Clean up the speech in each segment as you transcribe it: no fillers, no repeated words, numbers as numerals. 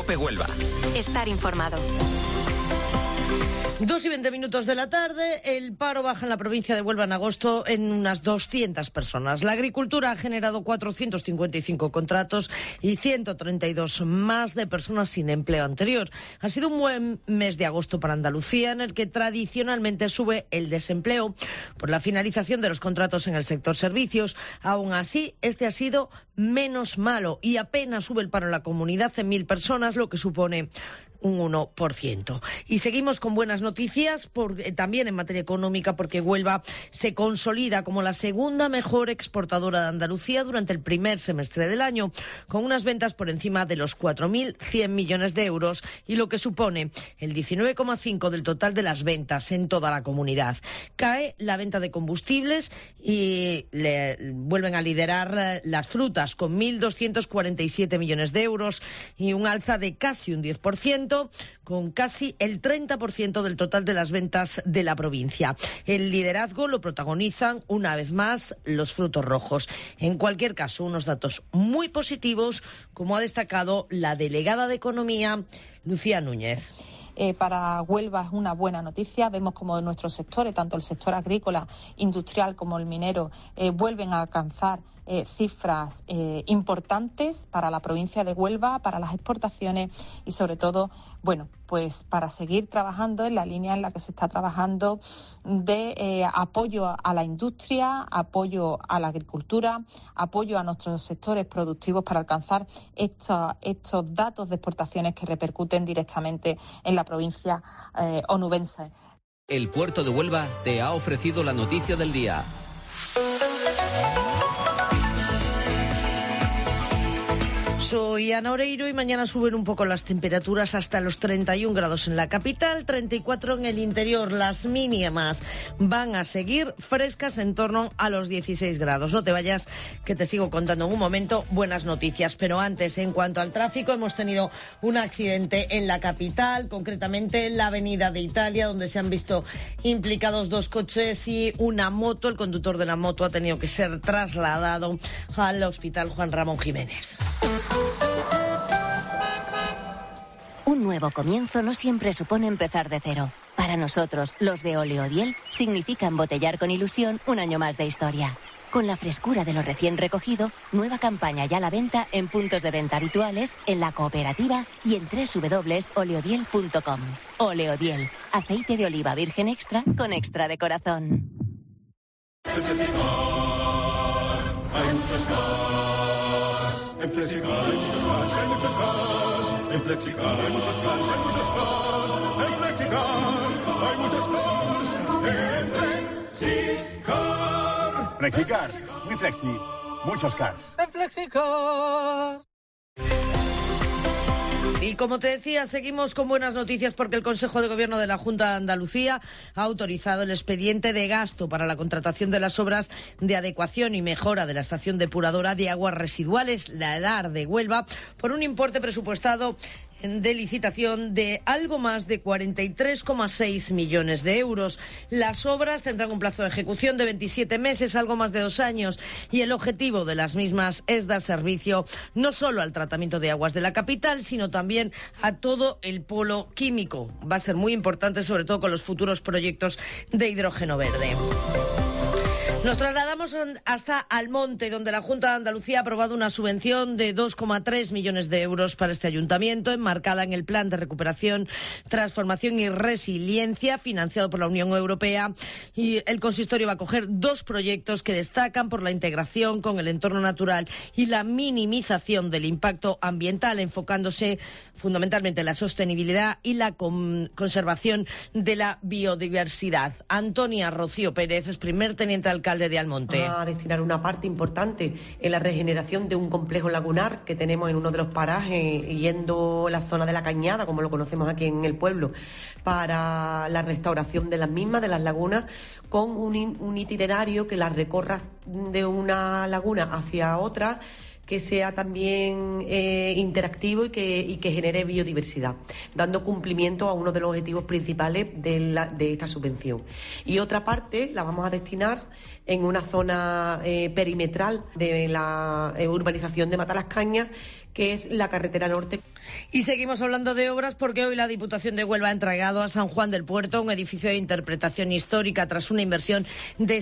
Cope Huelva. Estar informado. 2:20 de la tarde, el paro baja en la provincia de Huelva en agosto en unas 200 personas. La agricultura ha generado 455 contratos y 132 más de personas sin empleo anterior. Ha sido un buen mes de agosto para Andalucía, en el que tradicionalmente sube el desempleo por la finalización de los contratos en el sector servicios. Aún así, este ha sido menos malo y apenas sube el paro en la comunidad en 1.000 personas, lo que supone un 1%. Y seguimos con buenas noticias también en materia económica, porque Huelva se consolida como la segunda mejor exportadora de Andalucía durante el primer semestre del año, con unas ventas por encima de los 4.100 millones de euros y lo que supone el 19,5% del total de las ventas en toda la comunidad. Cae la venta de combustibles y vuelven a liderar las frutas con 1.247 millones de euros y un alza de casi un 10%, con casi el 30% del total de las ventas de la provincia. El liderazgo lo protagonizan una vez más los frutos rojos. En cualquier caso, unos datos muy positivos, como ha destacado la delegada de Economía, Lucía Núñez. Para Huelva es una buena noticia. Vemos como nuestros sectores, tanto el sector agrícola, industrial como el minero, vuelven a alcanzar cifras importantes para la provincia de Huelva, para las exportaciones y sobre todo, pues para seguir trabajando en la línea en la que se está trabajando de apoyo a la industria, apoyo a la agricultura, apoyo a nuestros sectores productivos para alcanzar estos datos de exportaciones que repercuten directamente en la provincia onubense. El puerto de Huelva te ha ofrecido la noticia del día. Soy Ana Oreiro y mañana suben un poco las temperaturas hasta los 31 grados en la capital, 34 en el interior. Las mínimas van a seguir frescas en torno a los 16 grados. No te vayas, que te sigo contando en un momento buenas noticias. Pero antes, en cuanto al tráfico, hemos tenido un accidente en la capital, concretamente en la Avenida de Italia, donde se han visto implicados 2 coches y una moto. El conductor de la moto ha tenido que ser trasladado al Hospital Juan Ramón Jiménez. Un nuevo comienzo no siempre supone empezar de cero. Para nosotros, los de Oleodiel, significa embotellar con ilusión un año más de historia. Con la frescura de lo recién recogido, nueva campaña ya a la venta en puntos de venta habituales, en la cooperativa y en www.oleodiel.com. Oleodiel, aceite de oliva virgen extra con extra de corazón. En Flexicar hay muchos cars, hay muchos cars. En Flexicar hay muchos cars, hay muchos cars. En Flexicar hay muchos cars. En Flexicar. Flexicar, muy flexi, muchos cars. En Flexicar. Y como te decía, seguimos con buenas noticias porque el Consejo de Gobierno de la Junta de Andalucía ha autorizado el expediente de gasto para la contratación de las obras de adecuación y mejora de la estación depuradora de aguas residuales, la EDAR de Huelva, por un importe presupuestado de licitación de algo más de 43,6 millones de euros. Las obras tendrán un plazo de ejecución de 27 meses, algo más de 2 años, y el objetivo de las mismas es dar servicio no solo al tratamiento de aguas de la capital, sino también a todo el polo químico. Va a ser muy importante, sobre todo con los futuros proyectos de hidrógeno verde. Nos trasladamos hasta Almonte, donde la Junta de Andalucía ha aprobado una subvención de 2,3 millones de euros para este ayuntamiento, enmarcada en el Plan de Recuperación, Transformación y Resiliencia, financiado por la Unión Europea. Y el consistorio va a acoger 2 proyectos que destacan por la integración con el entorno natural y la minimización del impacto ambiental, enfocándose fundamentalmente en la sostenibilidad y la conservación de la biodiversidad. Antonia Rocío Pérez es primer teniente alcalde de Almonte. A destinar una parte importante en la regeneración de un complejo lagunar que tenemos en uno de los parajes, yendo la zona de la Cañada, como lo conocemos aquí en el pueblo, para la restauración de las mismas, de las lagunas, con un itinerario que las recorra de una laguna hacia otra, que sea también interactivo y que genere biodiversidad, dando cumplimiento a uno de los objetivos principales de esta subvención. Y otra parte la vamos a destinar en una zona perimetral de la urbanización de Matalascañas, que es la carretera norte. Y seguimos hablando de obras porque hoy la Diputación de Huelva ha entregado a San Juan del Puerto un edificio de interpretación histórica tras una inversión de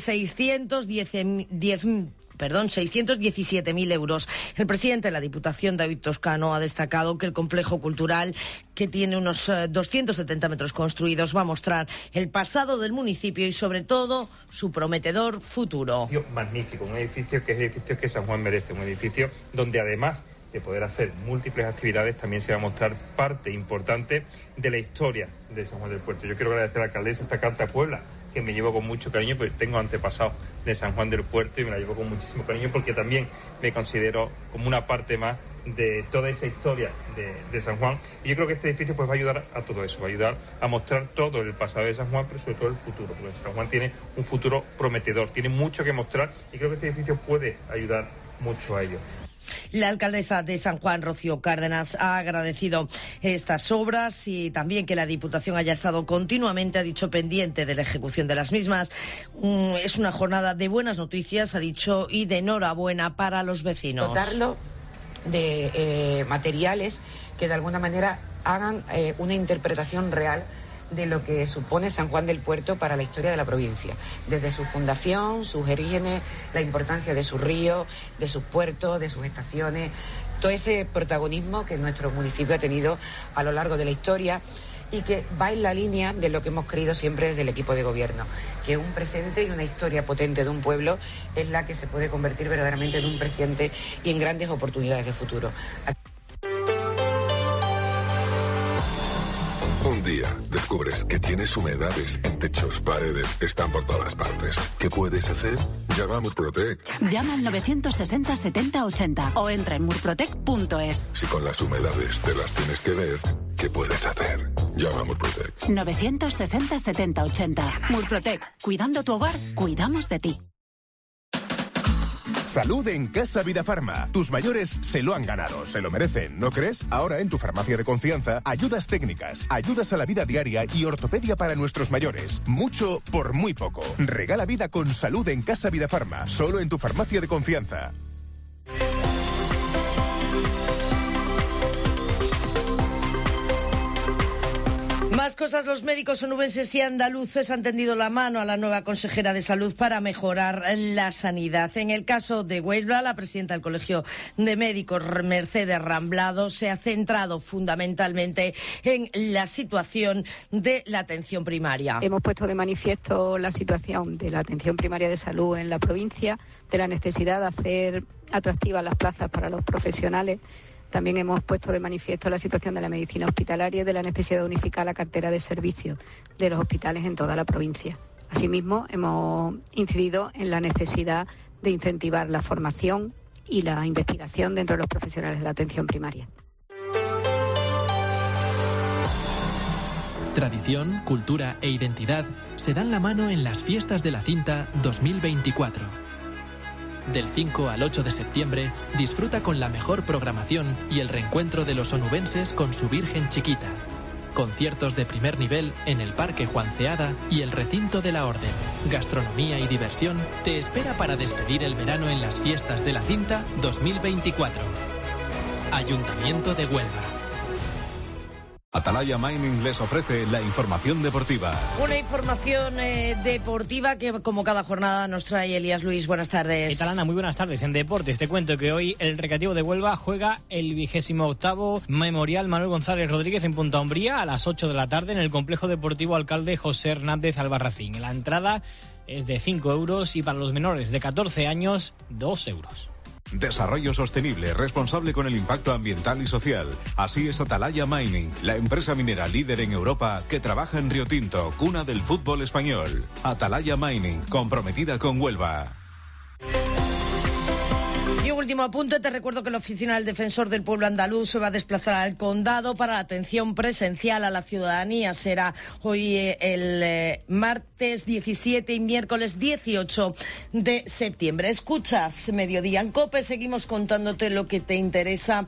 617.000 euros. El presidente de la Diputación, David Toscano, ha destacado que el complejo cultural, que tiene unos 270 metros construidos, va a mostrar el pasado del municipio y, sobre todo, su prometedor futuro. Magnífico, un edificio que San Juan merece, un edificio donde además de poder hacer múltiples actividades, también se va a mostrar parte importante de la historia de San Juan del Puerto. Yo quiero agradecer a la alcaldesa esta carta a Puebla, que me llevo con mucho cariño, porque tengo antepasados de San Juan del Puerto y me la llevo con muchísimo cariño porque también me considero como una parte más de toda esa historia de San Juan. Y yo creo que este edificio pues va a ayudar a todo eso, va a ayudar a mostrar todo el pasado de San Juan, pero sobre todo el futuro, porque San Juan tiene un futuro prometedor, tiene mucho que mostrar y creo que este edificio puede ayudar mucho a ello. La alcaldesa de San Juan, Rocío Cárdenas, ha agradecido estas obras y también que la Diputación haya estado continuamente, ha dicho, pendiente de la ejecución de las mismas. Es una jornada de buenas noticias, ha dicho, y de enhorabuena para los vecinos. Dotarlo de materiales que de alguna manera hagan una interpretación real de lo que supone San Juan del Puerto para la historia de la provincia, desde su fundación, sus orígenes, la importancia de sus ríos, de sus puertos, de sus estaciones, todo ese protagonismo que nuestro municipio ha tenido a lo largo de la historia y que va en la línea de lo que hemos creído siempre desde el equipo de gobierno, que un presente y una historia potente de un pueblo es la que se puede convertir verdaderamente en un presente y en grandes oportunidades de futuro. Un día descubres que tienes humedades en techos, paredes, están por todas partes. ¿Qué puedes hacer? Llama a Murprotec. Llama al 960 70 80 o entra en murprotec.es. Si con las humedades te las tienes que ver, ¿qué puedes hacer? Llama a Murprotec. 960 70 80. Murprotec. Cuidando tu hogar, cuidamos de ti. Salud en Casa Vida Farma. Tus mayores se lo han ganado, se lo merecen, ¿no crees? Ahora en tu farmacia de confianza, ayudas técnicas, ayudas a la vida diaria y ortopedia para nuestros mayores. Mucho por muy poco. Regala vida con salud en Casa Vida Farma, solo en tu farmacia de confianza. Más cosas, los médicos onubenses y andaluces han tendido la mano a la nueva consejera de Salud para mejorar la sanidad. En el caso de Huelva, la presidenta del Colegio de Médicos, Mercedes Ramblado, se ha centrado fundamentalmente en la situación de la atención primaria. Hemos puesto de manifiesto la situación de la atención primaria de salud en la provincia, de la necesidad de hacer atractivas las plazas para los profesionales. También hemos puesto de manifiesto la situación de la medicina hospitalaria y de la necesidad de unificar la cartera de servicios de los hospitales en toda la provincia. Asimismo, hemos incidido en la necesidad de incentivar la formación y la investigación dentro de los profesionales de la atención primaria. Tradición, cultura e identidad se dan la mano en las Fiestas de la Cinta 2024. Del 5 al 8 de septiembre, disfruta con la mejor programación y el reencuentro de los onubenses con su Virgen Chiquita. Conciertos de primer nivel en el Parque Juan Ceada y el Recinto de la Orden. Gastronomía y diversión te espera para despedir el verano en las Fiestas de la Cinta 2024. Ayuntamiento de Huelva. Atalaya Mining les ofrece la información deportiva. Una información deportiva que, como cada jornada, nos trae Elías Luis. Buenas tardes. ¿Qué tal, Ana? Muy buenas tardes. En deportes te cuento que hoy el Recreativo de Huelva juega el 28º Memorial Manuel González Rodríguez en Punta Umbría a las 8 de la tarde en el Complejo Deportivo Alcalde José Hernández Albarracín. La entrada es de 5 euros y para los menores de 14 años, 2 euros. Desarrollo sostenible, responsable con el impacto ambiental y social. Así es Atalaya Mining, la empresa minera líder en Europa que trabaja en Río Tinto, cuna del fútbol español. Atalaya Mining, comprometida con Huelva. Y un último apunte, te recuerdo que la Oficina del Defensor del Pueblo Andaluz se va a desplazar al Condado para la atención presencial a la ciudadanía. Será hoy el martes 17 y miércoles 18 de septiembre. Escuchas Mediodía en COPE, seguimos contándote lo que te interesa